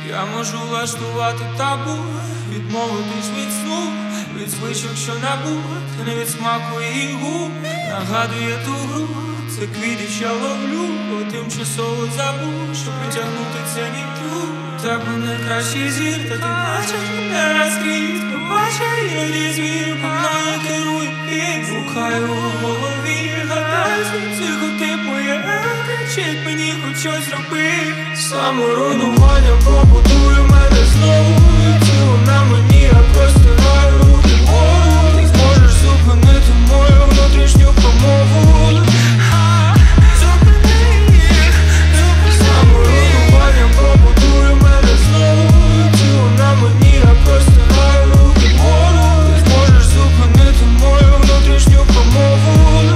Я можу влаштувати табу, відмовитись від сну, від звичок, що набути, не від смаку і губ. Нагадує ту гру, це квіти, що ловлю, бо тимчасово забув, щоб притягнути це нітру. Тебе найкращий зір, та ти бачиш мене наскрізь. Побачай, іноді звір, по мною керує пік. Слухаю у голові, гадаю, психотип моє кричить мені хоч щось роби. Саморуйнування побудує мене знову, і тіло на мені, я простираю руки вгору. Ти зможеш зупинити мою внутрішню промову. Саморуйнування побудує мене знову, і тіло на мені, я простираю руки вгору. Ти зможеш зупинити мою внутрішню промову.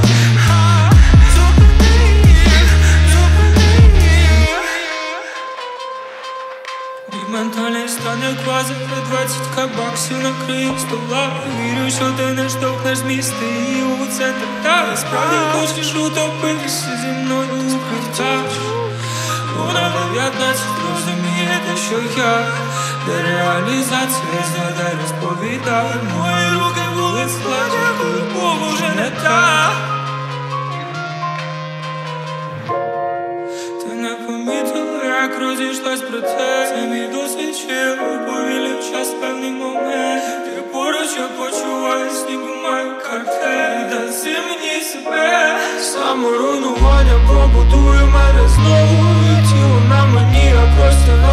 Ментальний стан як ваза, 20 баксів накриє стола. Вірю, що ти не штовхнеш з міста і у центр. Та справді хочеш утопитися зі мною у життях. Вона 19 розуміє те, що я, де реалізація, згадай, розповідай. Мої руки були складні, коли любов уже не та. Ти не помітила, як розійшлась про те. Це мій досвід, що я повілив час певний момент. Ти поруч, я почуваюсь, ніби маю картель. Даси мені себе. Саморуйнування побудує мене знову, і тіло на мені, я просто